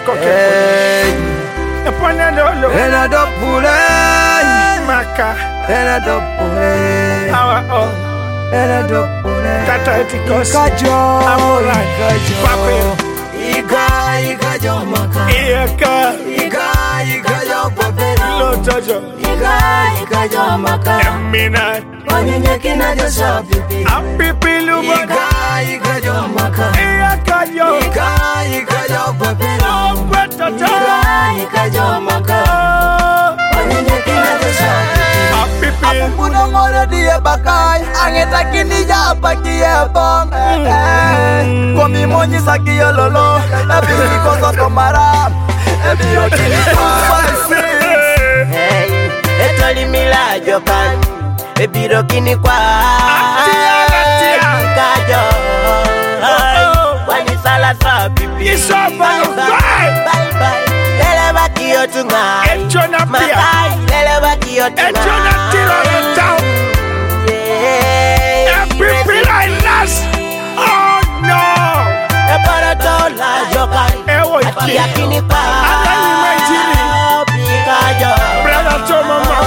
Maka Puno ngore dia bakai angeta kini ja pagi bong komi monyi saki lolo ebi koso tomara ebi okini hey etoli mila jokan ebi rokini kwa kajo wani sala sa pipi bye bye lele bakio tungai makai lele bakio tungai oh no! Yakini pa brother to mama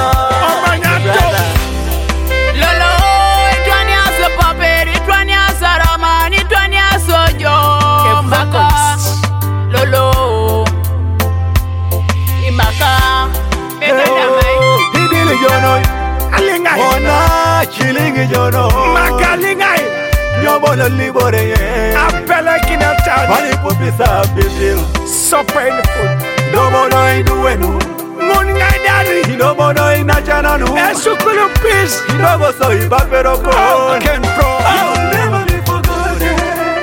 Lolo, itwani aso paperi, itwani aso ramani, itwani aso maka Lolo, imaka hidili jono alingai ona chilingi jono makalingai nyobolo libore ye apela kinata bali kupisa bibil so painful no mono iduenu moningai daddy no mono inachana nu esukulu peace no go so ibapero ko can pro never be forgotten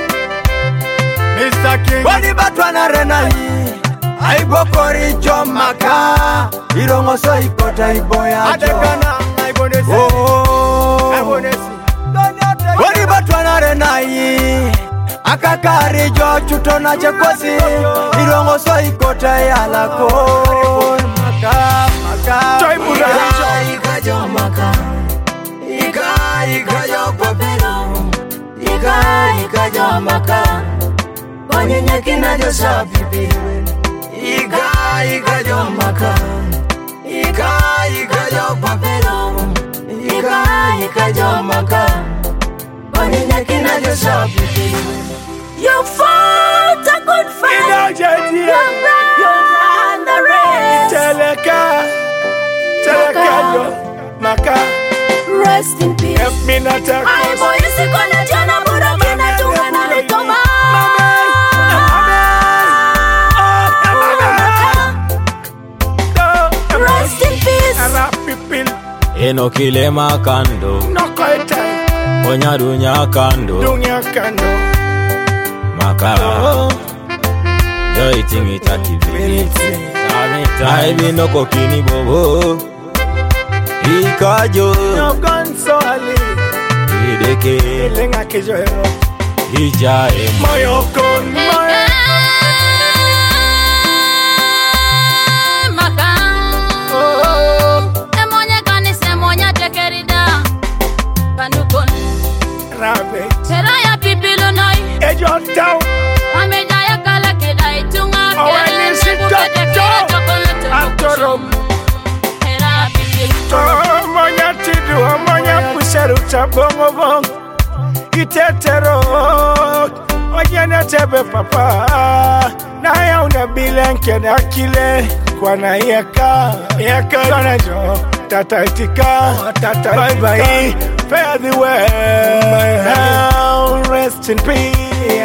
Mr. King bali batwana renai ai bokori jomaka irongo so ikota iboya adekana ai bonesi ai bonesi bali batwana renai akakari jo chutona chekosi irongo so ikota yalako maka toy buda ikajomaka ikajopopelo ikajomaka konyenye kinajo sapipi ikajomaka ikajopopelo ikajomaka konyenye kinajo sapipi. You fought a good fight. You ran the race. Teleka maka Rest in peace. help me not to Ay boy, isi kona jana bura kina tungana litoma. Rest in peace. Eno kilema kando onya dunya kando maka joy tingi tativiti aibi no kokini bobo ikajo no gonso ali ideke lenga kejoero ija moyo kon moyo Seraya pipilo noi ejo down amejaya kala kedai tunga Atoro Seraya pipilo monya tidu monya puseru tabongo bong itetero ojana tebe papa na ya una bilenke na kile kwa na yeka na jo tata itika bye bye fare the well rest in peace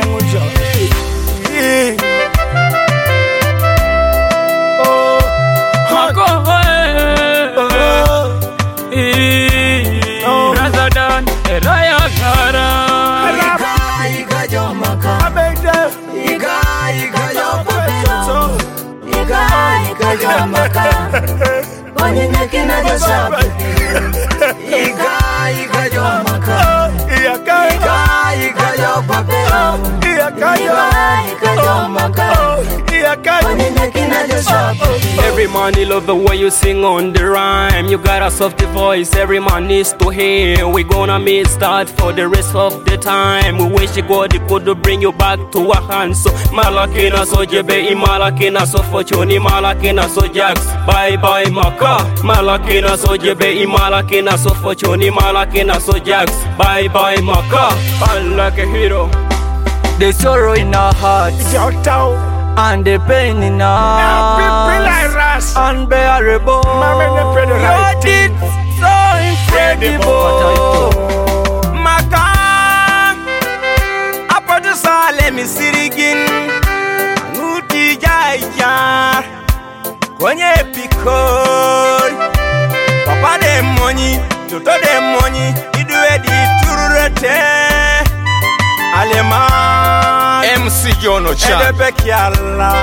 rather than Raya Gara Ikajomaka Every man he love the way you sing on the rhyme. You got a softy voice, every man needs to hear. We gonna meet start for the rest of the time. We wish God he could bring you back to our hands. So Malakina so jebe, Malakina so fortune, Malakina so jacks. Bye bye Maka. Malakina so jebe, Malakina so fortune, Malakina so jacks. Bye bye Maka. Fun like a hero. The sorrow in our hearts and the pain in our hearts unbearable. You did so incredible. Maka, apa tu sale misirigin, nuti jaya, kwenye pikori. Papa de money, toto de money, idue di tururete. Alema MC Jono Chan Edebekiala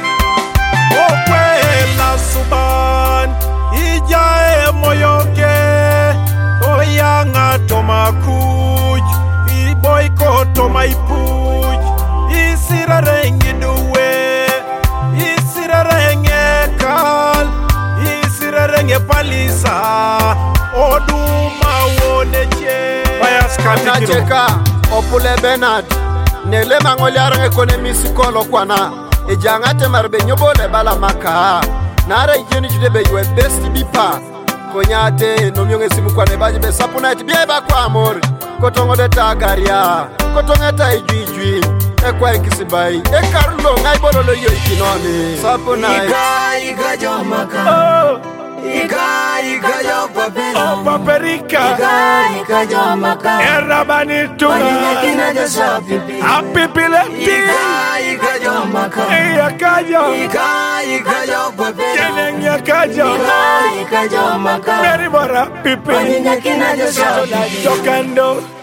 Okwela suban Ijae moyoke Oyanga tomakuj Iboyko tomaipuj Isirarenge duwe Isirarenge kal Isirarenge palisa Oduma woneche Bayas Nacheka Opule Bernard Nele mangoli arang ekonomi sikolo kwana Ejangate marbe nyobole bala maka Nare jeni jude be yue besti bipa Konyate nomyonge simu kwane baji be sapunite bieba kwa amori Kotongo de tagaria Kotongo ta ijui Ekwa ikisibai Ekarulo ngai bololo yo ikinone Sapunite Iga jomaka Iga yo paperi Paprika Iga jomaka Erabani tuna Kina jo shapipi Apipileti Iga jomaka Kajo Iga yo paperi Kenenya kajo Iga jomaka Meribora pipi Kina jo shapipi Jokando